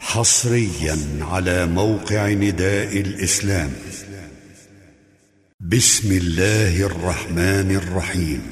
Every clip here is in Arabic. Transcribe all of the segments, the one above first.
حصريا على موقع نداء الإسلام. بسم الله الرحمن الرحيم.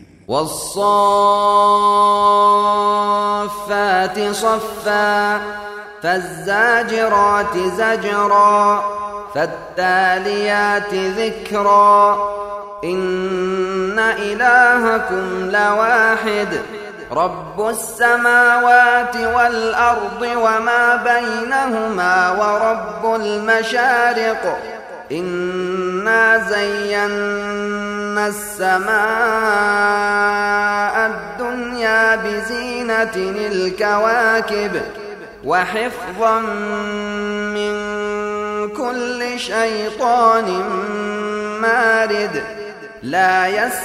والصافات صفا فالزاجرات زجرا فالتاليات ذكرا إن إلهكم لواحد رب السماوات والأرض وما بينهما ورب المشارق إنا زينا السماء الدنيا بزينة الكواكب وحفظا من كل شيطان مارد لا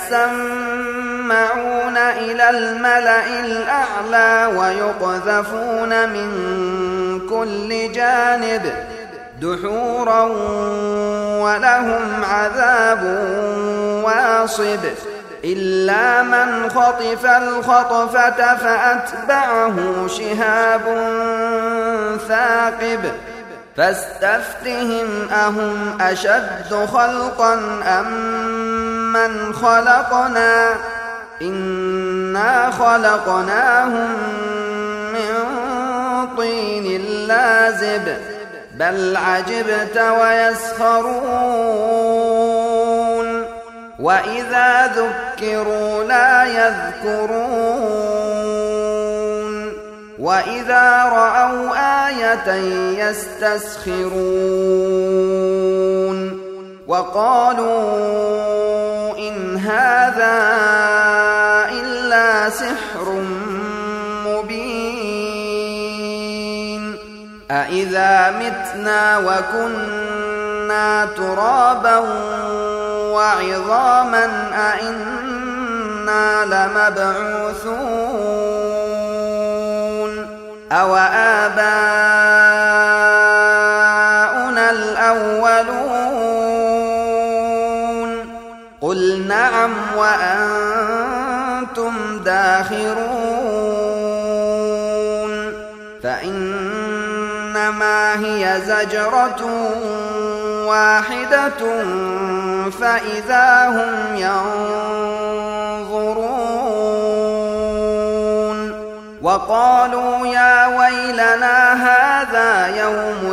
يسمعون إلى الملأ الأعلى ويقذفون من كل جانب دحورا ولهم عذاب واصب إلا من خطف الخطفة فأتبعه شهاب ثاقب فاستفتهم أهم أشد خلقا أم من خلقنا إنا خلقناهم من طين لازب بل عجبت ويسخرون وإذا ذكروا لا يذكرون وإذا رأوا آية يستسخرون وقالوا إن هذا إلا سحر مبين أإذا متنا وكنا ترابا وعظاما أإنا لمبعوثون أو آباؤنا الأولون قل نعم وأنتم داخرون فإنما هي زجرة واحدة فإذا هم ينظرون وقالوا يا ويلنا هذا يوم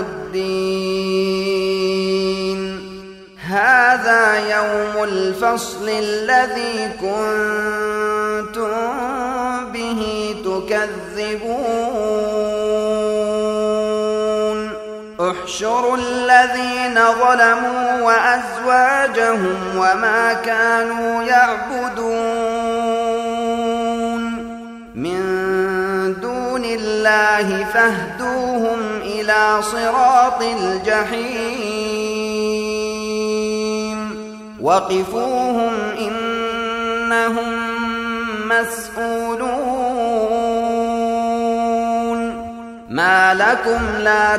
الدين هذا يوم الفصل الذي كنتم به تكذبون احشروا الذين ظلموا وأزواجهم وما كانوا يعبدون من دون الله فاهدوهم إلى صراط الجحيم وقفوهم إنهم مسؤولون ما لكم لا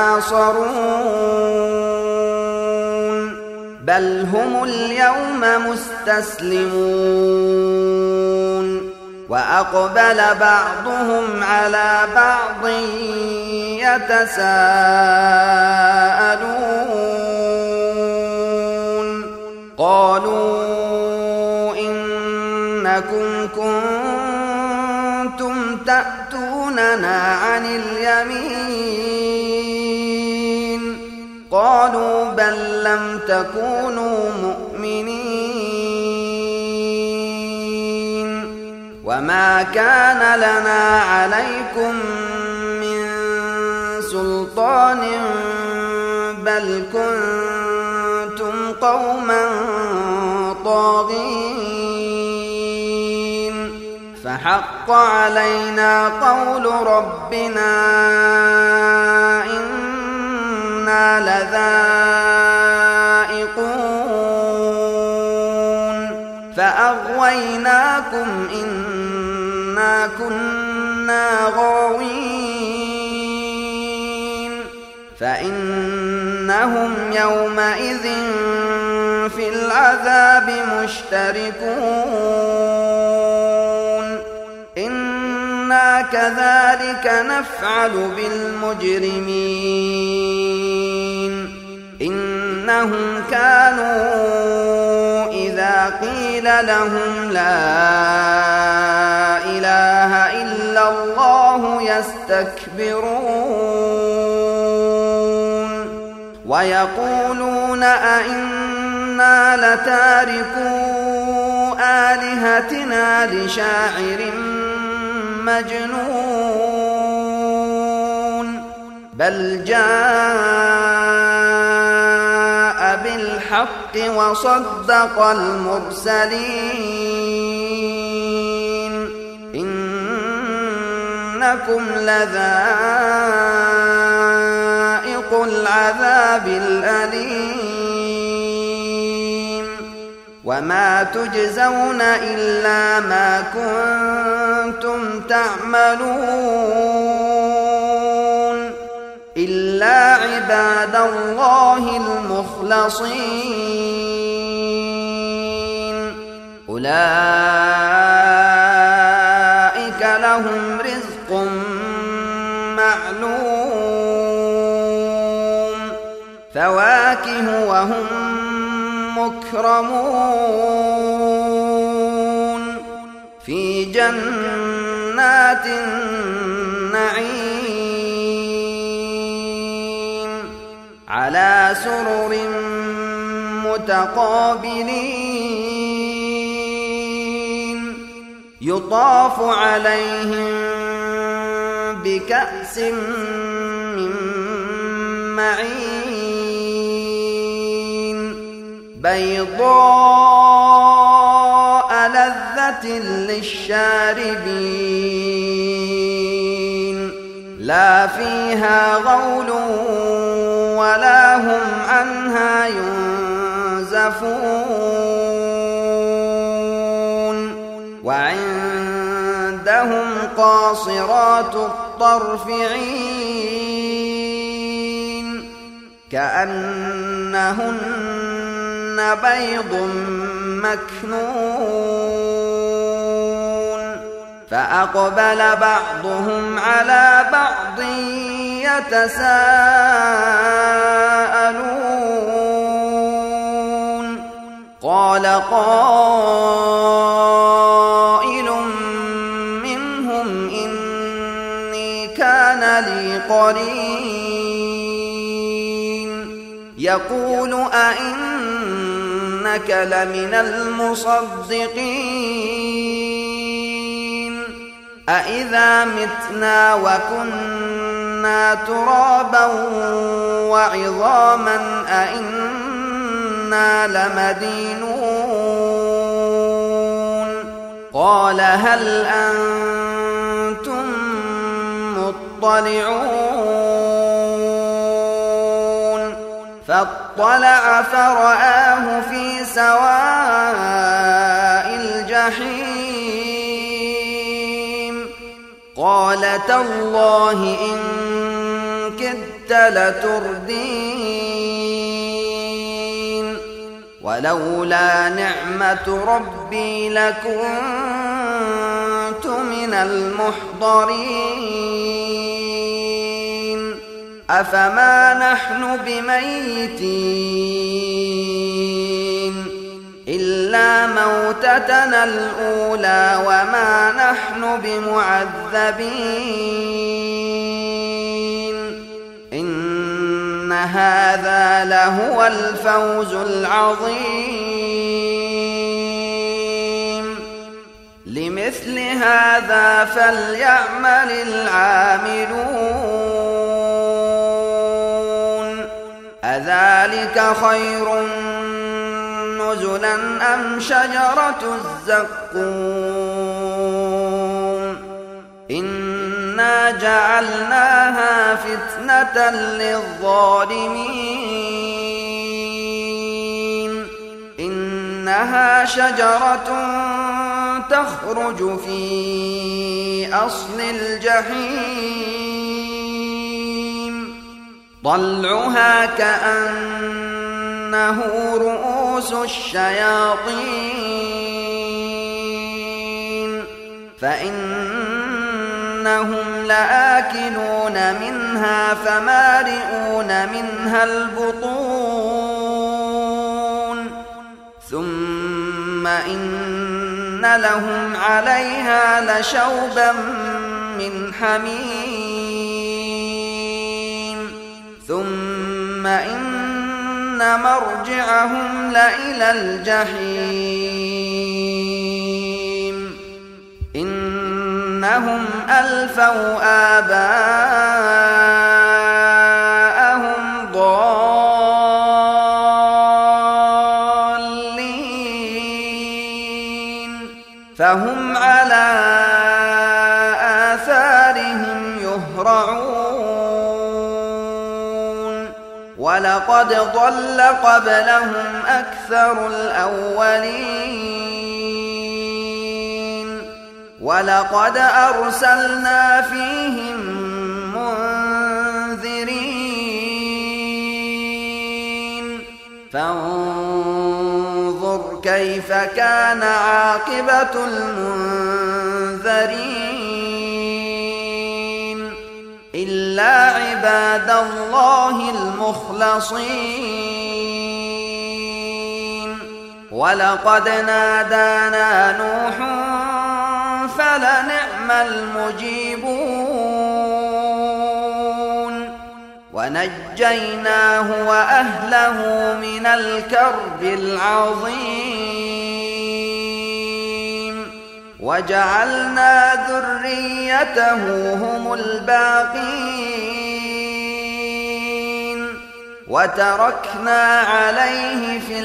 تناصرون بل هم اليوم مستسلمون وأقبل بعضهم على بعض يتساءلون قالوا إنكم كنتم تأتوننا عن اليمين قالوا بل لم تكونوا مؤمنين وما كان لنا عليكم من سلطان بل كنتم قوما طاغين فحق علينا قول ربنا إنا لذائقون فأغويناكم إنا كنا غاوين فإنهم يومئذ في العذاب مشتركون إنا كذلك نفعل بالمجرمين إنهم كانوا إذا قيل لهم لا إله إلا الله يستكبرون ويقولون أئنا لتاركو آلهتنا لشاعر مجنون بل جاء بالحق وصدق المرسلين إنكم لذائق العذاب الأليم وما تجزون إلا ما كنتم تعملون إلا عباد الله المخلصين أولئك لهم رزق معلوم فواكه وهم مكرمون في جنات النعيم على سرر متقابلين يطاف عليهم بكأس من معين بيضاء لذة للشاربين لا فيها غول ولا هم عنها ينزفون وعندهم قاصرات الطرف عين كأنهن بيض مكنون فأقبل بعضهم على بعض يتساءلون قال قائل منهم إني كان لي قرين يقول أئنك لمن المصدقين أإذا متنا وكنا ترابا وعظاما أئنا لمدينون قال هل أنتم مطلعون فاطلع فرآه في سواء الجحيم قال تالله إن كدت لتردين ولولا نعمة ربي لكنت من المحضرين أفما نحن بميتين إلا موتتنا الأولى وما نحن بمعذبين إن هذا لهو الفوز العظيم لمثل هذا فليعمل العاملون أذلك خير نزلا أم شجرة الزقوم إنا جعلناها فتنة للظالمين إنها شجرة تخرج في أصل الجحيم طلعها كأنه رؤوس الشياطين فإنها إنهم لآكلون منها فمالئون منها البطون ثم إن لهم عليها لشوبا من حميم ثم إن مرجعهم لإلى الجحيم إنهم ألفوا آباءهم ضالين فهم على آثارهم يهرعون ولقد ضل قبلهم أكثر الأولين ولقد أرسلنا فيهم منذرين فانظر كيف كان عاقبة المنذرين إلا عباد الله المخلصين ولقد نادانا نوح فلنعم المجيبون ونجيناه وأهله من الكرب العظيم وجعلنا ذريته هم الباقين وتركنا عليه في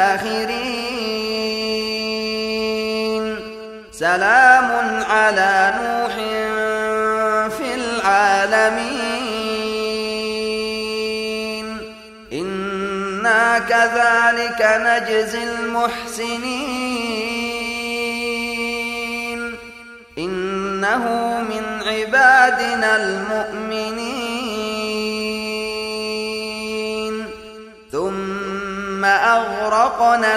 الآخرين سلام على نوح في العالمين إنا كذلك نجزي المحسنين إنه من عبادنا المؤمنين ثم أغرقنا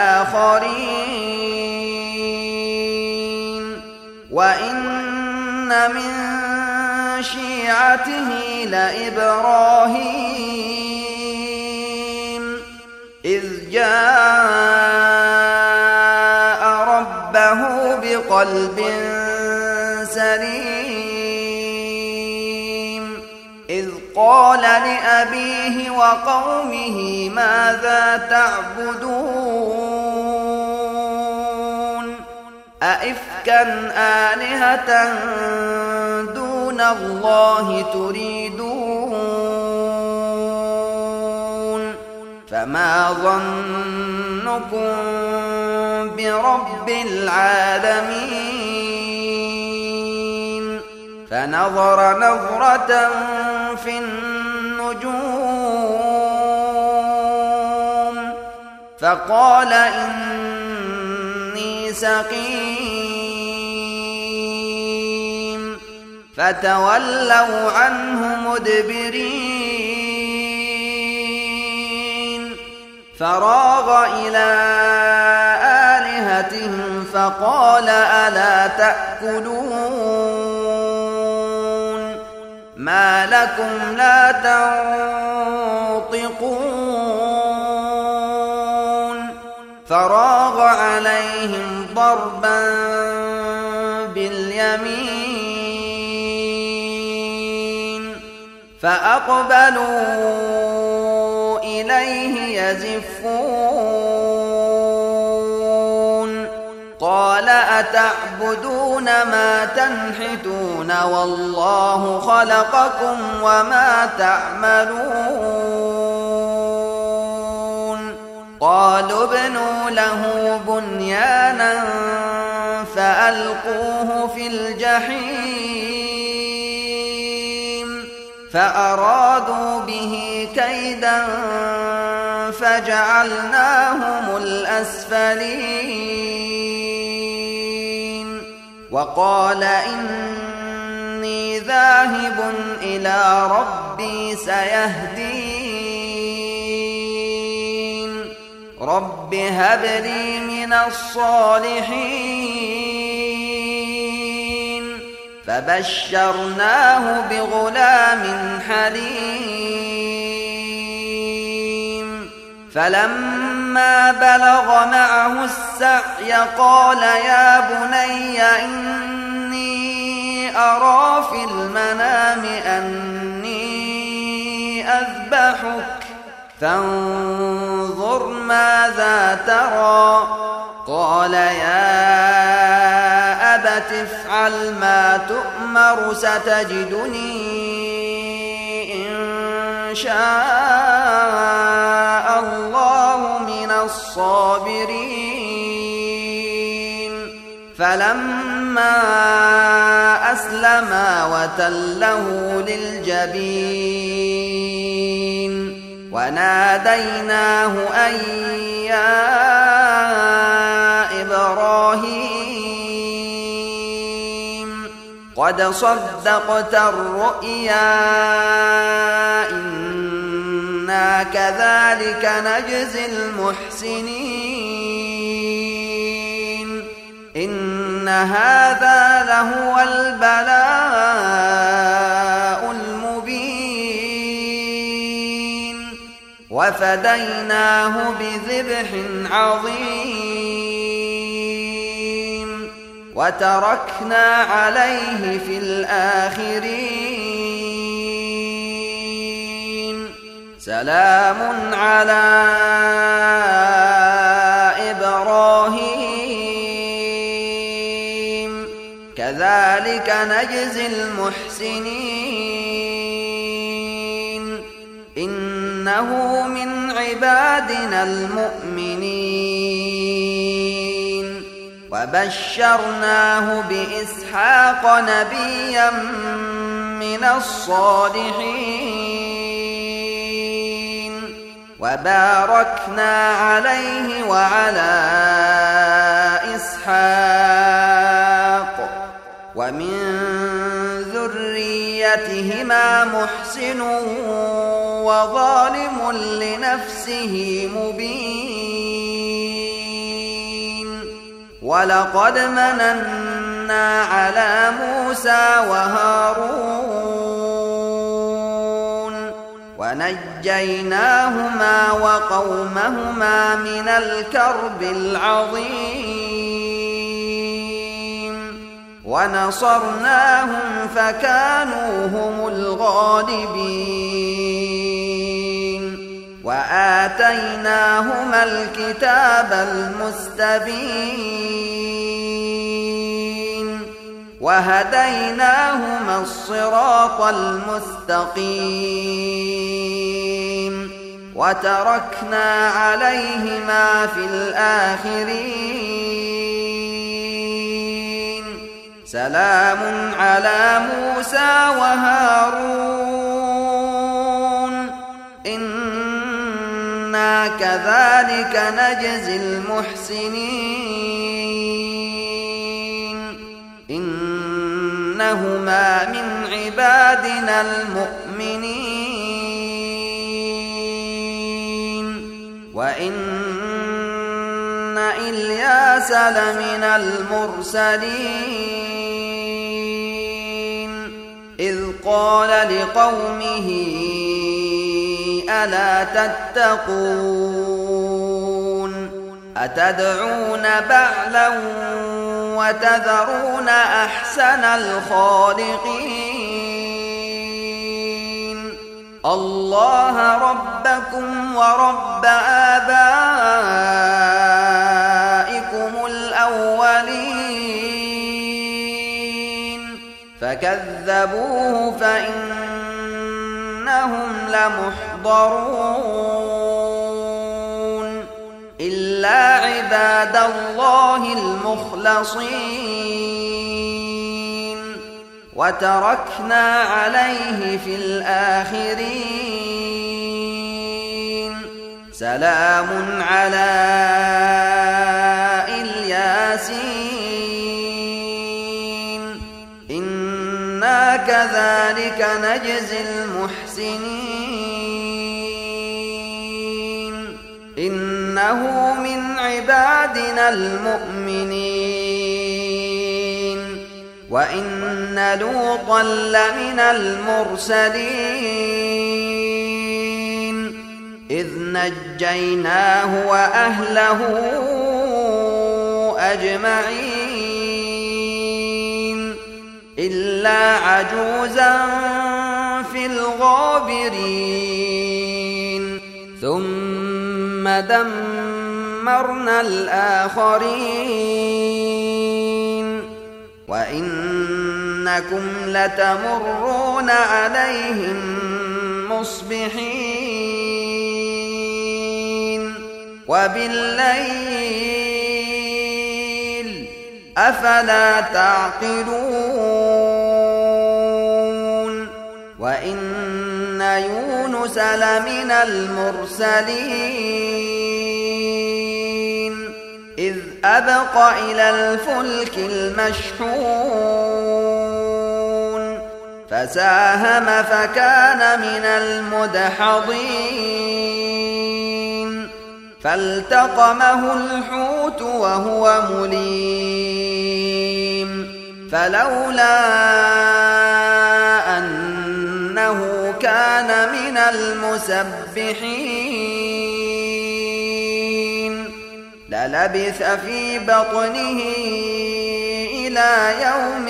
الآخرين وإن من شيعته لإبراهيم إذ جاء ربه بقلب سليم إذ قال لأبيه وقومه ماذا تعبدون أئفكا آلهة دون الله تريدون فما ظنكم برب العالمين فنظر نظرة في النجوم فقال إني سقيم فتولوا عنه مدبرين فراغ إلى آلهتهم فقال ألا تأكلون ما لكم لا تنطقون فراغ عليهم ضربا باليمين فأقبلوا إليه يزفون قال أتعبدون ما تنحتون والله خلقكم وما تعملون قالوا ابنوا له بنيانا فألقوه في الجحيم فأرادوا به كيدا فجعلناهم الأسفلين وقال إني ذاهب إلى ربي سيهدين رب هب لي من الصالحين فبشرناه بغلام حليم فلما بلغ معه السعي قال يا بني إني أرى في المنام أني أذبحك فانظر ماذا ترى قال يا أبت افعل ما تؤمر ستجدني إن شاء الله من الصابرين فلما أسلما وتله للجبين وناديناه أن يا إبراهيم قد صدقت الرؤيا إنا كذلك نجزي المحسنين إن هذا لهو البلاء المبين وفديناه بذبح عظيم وتركنا عليه في الآخرين سلام على إبراهيم كذلك نجزي المحسنين إنه من عبادنا المؤمنين وبشرناه بإسحاق نبيا من الصالحين وباركنا عليه وعلى إسحاق ومن ذريتهما محسن وظالم لنفسه مبين ولقد مننا على موسى وهارون ونجيناهما وقومهما من الكرب العظيم ونصرناهم فكانوا هم الغالبين وآتيناهما الكتاب المستبين وهديناهما الصراط المستقيم وتركنا عليهما في الآخرين سلام على موسى وهارون إنا كذلك نجزي المحسنين إنهما من عبادنا المؤمنين وإن إلياس لمن المرسلين إذ قال لقومه ألا تتقون أتدعون بعلا وتذرون أحسن الخالقين الله ربكم ورب آبائكم الأولين فكذبوه فإنهم لمحضرون إلا عباد الله المخلصين وتركنا عليه في الآخرين سلام على الياسين إنا كذلك نجزي المحسنين إنه من عبادنا المؤمنين وإن لوطا لمن المرسلين إذ نجيناه وأهله أجمعين إلا عجوزا في الغابرين ثم دمرنا الآخرين وإنكم لتمرون عليهم مصبحين وبالليل أفلا تعقلون وإن يونس لمن المرسلين إذ أبق إلى الفلك المشحون فساهم فكان من المدحضين فالتقمه الحوت وهو مليم فلولا أنه كان من المسبحين للبث في بطنه إلى يوم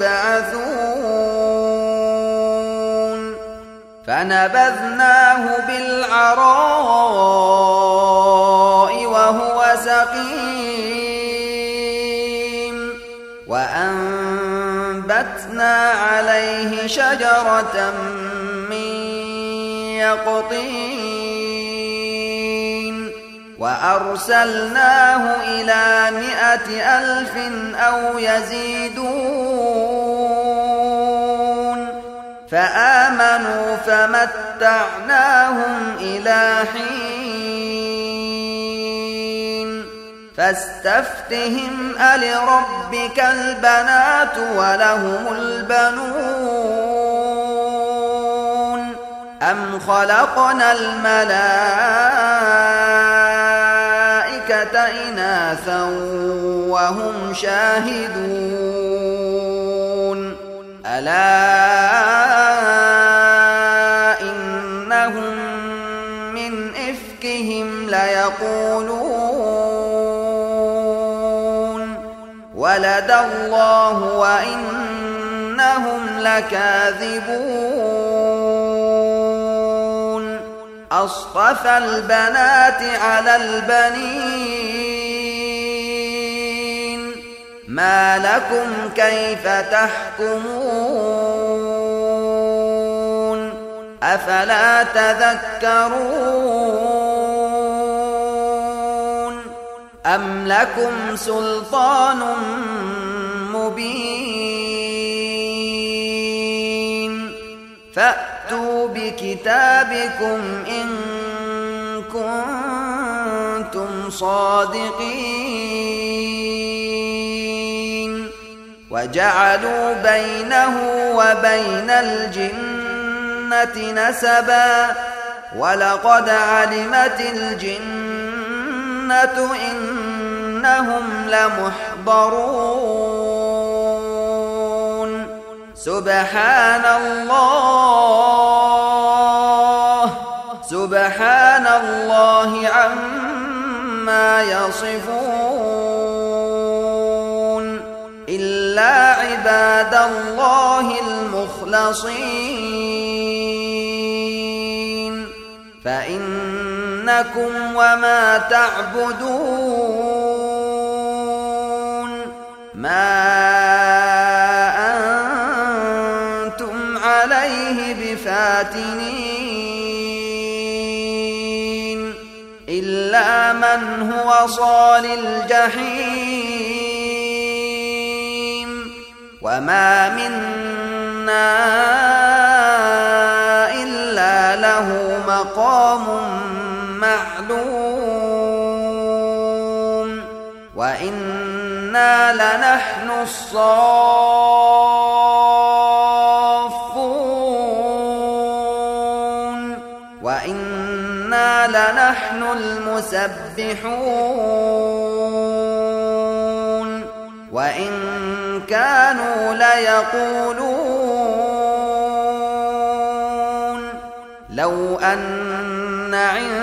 يبعثون فنبذناه بالعراء وهو سقيم وأنبتنا عليه شجرة من يقطين وأرسلناه إلى 100,000 أو يزيدون فآمنوا فمتعناهم إلى حين فاستفتهم ألربك البنات ولهم البنون أم خلقنا الملائكة إناثا وهم شاهدون ألا إنهم من إفكهم ليقولون ولد الله وإنهم لكاذبون أصطفى البنات على البنين ما لكم كيف تحكمون أفلا تذكرون أم لكم سلطان مبين فأتوا بكتابكم إن كنتم صادقين وجعلوا بينه وبين الجنة نسبا ولقد علمت الجنة إنهم لمحضرون سبحان الله عما يصفون إلا عباد الله المخلصين فإنكم وما تعبدون ما أنتم عليه بفاتنين إلا من هو صال الجحيم وما منا إلا له مقام معلوم وإنا لنحن الصافون وإنا لنحن المسبحون وإن كانوا ليقولون لو أن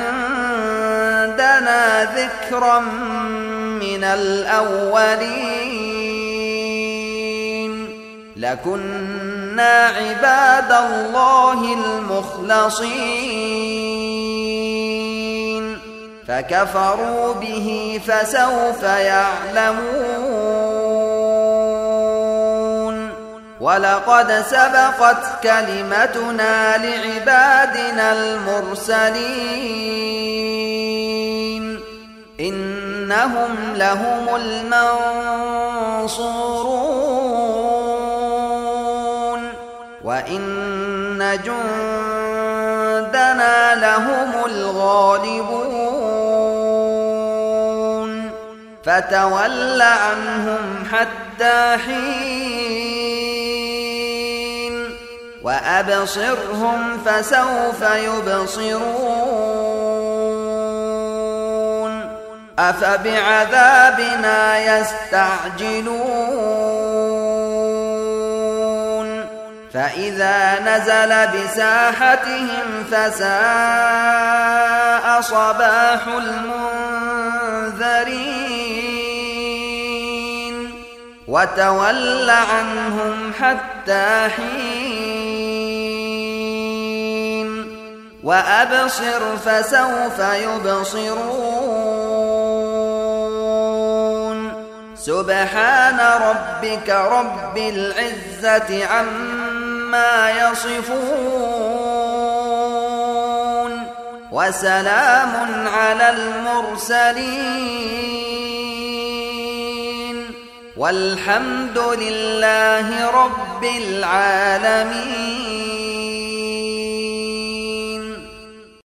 عندنا ذكرا من الأولين لكنا عباد الله المخلصين فكفروا به فسوف يعلمون ولقد سبقت كلمتنا لعبادنا المرسلين إنهم لهم المنصورون وإن جندنا لهم الغالبون فتول عنهم حتى حين وأبصرهم فسوف يبصرون أفبعذابنا يستعجلون فإذا نزل بساحتهم فساء صباح المنذرين وتول عنهم حتى حين وأبصر فسوف يبصرون سبحان ربك رب العزة عما يصفون وسلام على المرسلين والحمد لله رب العالمين.